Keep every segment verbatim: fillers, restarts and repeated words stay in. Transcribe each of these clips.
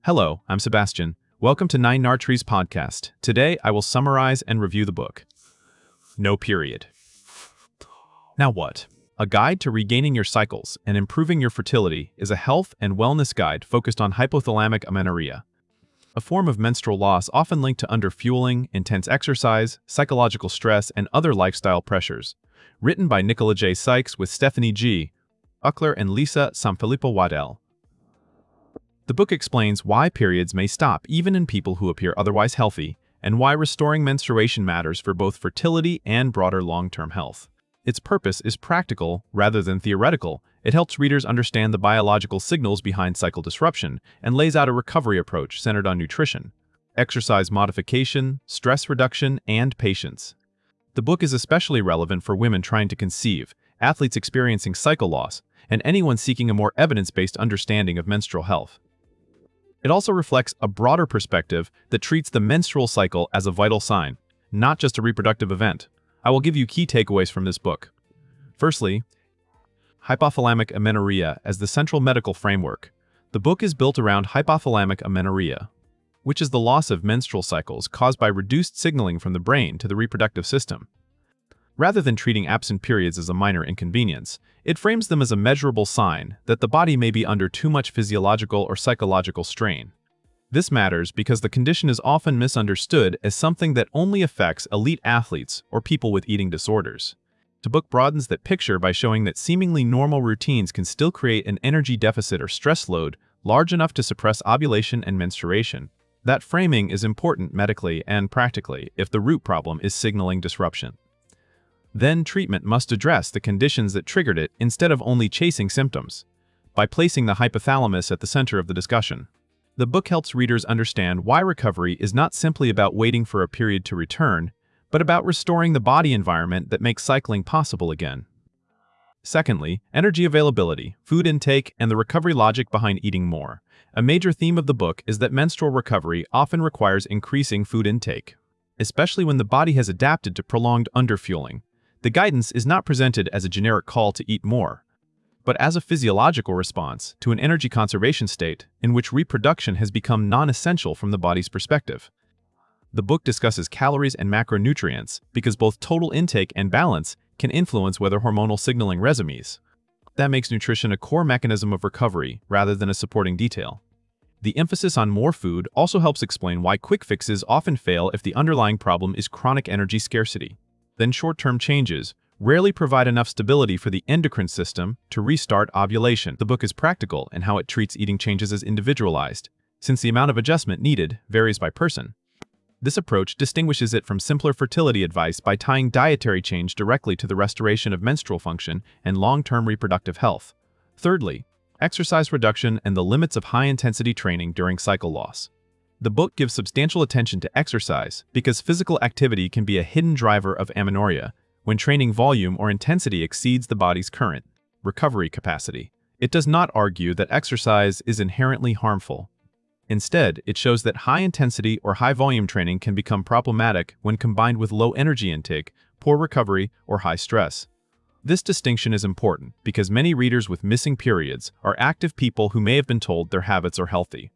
Hello, I'm Sebastian. Welcome to Nine Nartrees podcast. Today, I will summarize and review the book, No Period. Now what? A Guide to Regaining Your Cycles and Improving Your Fertility is a health and wellness guide focused on hypothalamic amenorrhea, a form of menstrual loss often linked to underfueling, intense exercise, psychological stress, and other lifestyle pressures. Written by Nicola J. Sykes with Stephanie G. Uckler and Lisa Sanfilippo Waddell. The book explains why periods may stop even in people who appear otherwise healthy, and why restoring menstruation matters for both fertility and broader long-term health. Its purpose is practical rather than theoretical. It helps readers understand the biological signals behind cycle disruption and lays out a recovery approach centered on nutrition, exercise modification, stress reduction, and patience. The book is especially relevant for women trying to conceive, athletes experiencing cycle loss, and anyone seeking a more evidence-based understanding of menstrual health. It also reflects a broader perspective that treats the menstrual cycle as a vital sign, not just a reproductive event. I will give you key takeaways from this book. Firstly, hypothalamic amenorrhea as the central medical framework. The book is built around hypothalamic amenorrhea, which is the loss of menstrual cycles caused by reduced signaling from the brain to the reproductive system. Rather than treating absent periods as a minor inconvenience, it frames them as a measurable sign that the body may be under too much physiological or psychological strain. This matters because the condition is often misunderstood as something that only affects elite athletes or people with eating disorders. The book broadens that picture by showing that seemingly normal routines can still create an energy deficit or stress load large enough to suppress ovulation and menstruation. That framing is important medically and practically if the root problem is signaling disruption. Then treatment must address the conditions that triggered it instead of only chasing symptoms, by placing the hypothalamus at the center of the discussion. The book helps readers understand why recovery is not simply about waiting for a period to return, but about restoring the body environment that makes cycling possible again. Secondly, energy availability, food intake, and the recovery logic behind eating more. A major theme of the book is that menstrual recovery often requires increasing food intake, especially when the body has adapted to prolonged underfueling. The guidance is not presented as a generic call to eat more, but as a physiological response to an energy conservation state in which reproduction has become non-essential from the body's perspective. The book discusses calories and macronutrients because both total intake and balance can influence whether hormonal signaling resumes. That makes nutrition a core mechanism of recovery rather than a supporting detail. The emphasis on more food also helps explain why quick fixes often fail if the underlying problem is chronic energy scarcity. Then short-term changes rarely provide enough stability for the endocrine system to restart ovulation. The book is practical in how it treats eating changes as individualized, since the amount of adjustment needed varies by person. This approach distinguishes it from simpler fertility advice by tying dietary change directly to the restoration of menstrual function and long-term reproductive health. Thirdly, exercise reduction and the limits of high-intensity training during cycle loss. The book gives substantial attention to exercise because physical activity can be a hidden driver of amenorrhea when training volume or intensity exceeds the body's current recovery capacity. It does not argue that exercise is inherently harmful. Instead, it shows that high-intensity or high-volume training can become problematic when combined with low energy intake, poor recovery, or high stress. This distinction is important because many readers with missing periods are active people who may have been told their habits are healthy.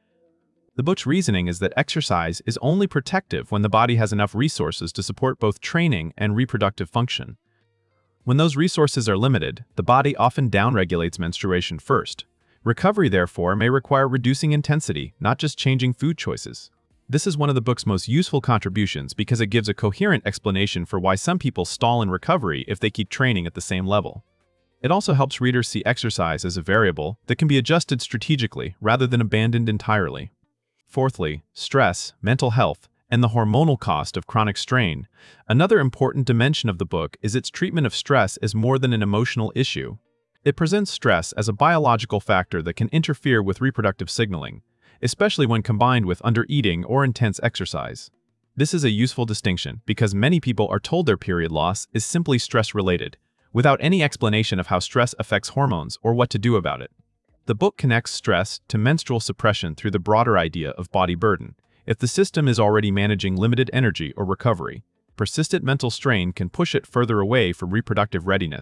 The book's reasoning is that exercise is only protective when the body has enough resources to support both training and reproductive function. When those resources are limited, the body often downregulates menstruation first. Recovery, therefore, may require reducing intensity, not just changing food choices. This is one of the book's most useful contributions because it gives a coherent explanation for why some people stall in recovery if they keep training at the same level. It also helps readers see exercise as a variable that can be adjusted strategically rather than abandoned entirely. Fourthly, stress, mental health, and the hormonal cost of chronic strain. Another important dimension of the book is its treatment of stress as more than an emotional issue. It presents stress as a biological factor that can interfere with reproductive signaling, especially when combined with undereating or intense exercise. This is a useful distinction because many people are told their period loss is simply stress-related, without any explanation of how stress affects hormones or what to do about it. The book connects stress to menstrual suppression through the broader idea of body burden. If the system is already managing limited energy or recovery, persistent mental strain can push it further away from reproductive readiness.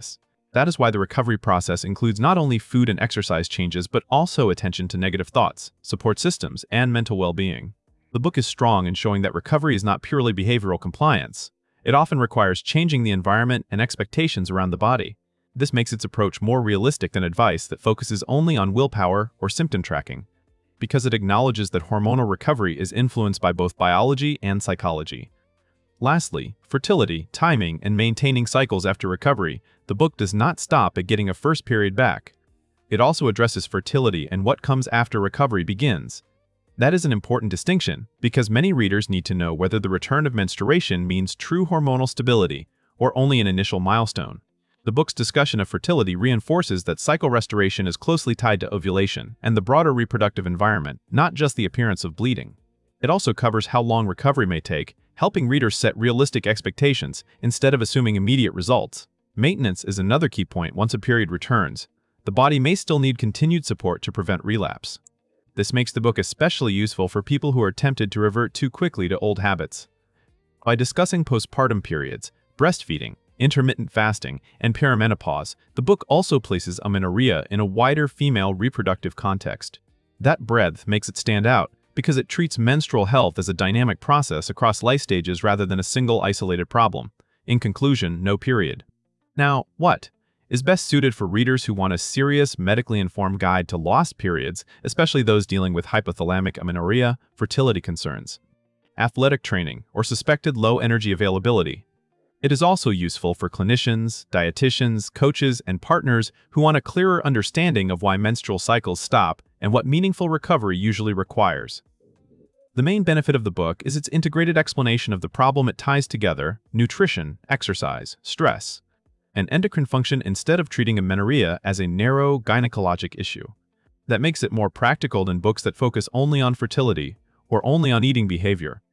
That is why the recovery process includes not only food and exercise changes, but also attention to negative thoughts, support systems, and mental well-being. The book is strong in showing that recovery is not purely behavioral compliance. It often requires changing the environment and expectations around the body. This makes its approach more realistic than advice that focuses only on willpower or symptom tracking, because it acknowledges that hormonal recovery is influenced by both biology and psychology. Lastly, fertility, timing, and maintaining cycles after recovery. The book does not stop at getting a first period back. It also addresses fertility and what comes after recovery begins. That is an important distinction, because many readers need to know whether the return of menstruation means true hormonal stability or only an initial milestone. The book's discussion of fertility reinforces that cycle restoration is closely tied to ovulation and the broader reproductive environment, not just the appearance of bleeding. It also covers how long recovery may take, helping readers set realistic expectations instead of assuming immediate results. Maintenance is another key point. Once a period returns, the body may still need continued support to prevent relapse. This makes the book especially useful for people who are tempted to revert too quickly to old habits. By discussing postpartum periods, breastfeeding, intermittent fasting, and perimenopause, the book also places amenorrhea in a wider female reproductive context. That breadth makes it stand out because it treats menstrual health as a dynamic process across life stages rather than a single isolated problem. In conclusion, No Period. Now, what is best suited for readers who want a serious, medically informed guide to lost periods, especially those dealing with hypothalamic amenorrhea, fertility concerns, athletic training, or suspected low energy availability. It is also useful for clinicians, dietitians, coaches, and partners who want a clearer understanding of why menstrual cycles stop and what meaningful recovery usually requires. The main benefit of the book is its integrated explanation of the problem. It ties together nutrition, exercise, stress, and endocrine function instead of treating amenorrhea as a narrow gynecologic issue. That makes it more practical than books that focus only on fertility or only on eating behavior.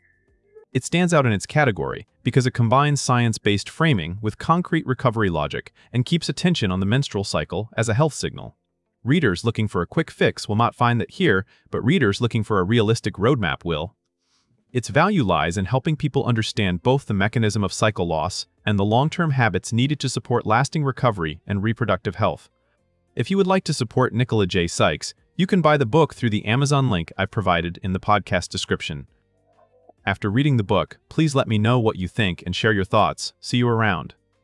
It stands out in its category because it combines science-based framing with concrete recovery logic and keeps attention on the menstrual cycle as a health signal. Readers looking for a quick fix will not find that here, but readers looking for a realistic roadmap will. Its value lies in helping people understand both the mechanism of cycle loss and the long-term habits needed to support lasting recovery and reproductive health. If you would like to support Nicola J. Sykes, you can buy the book through the Amazon link I've provided in the podcast description. After reading the book, please let me know what you think and share your thoughts. See you around.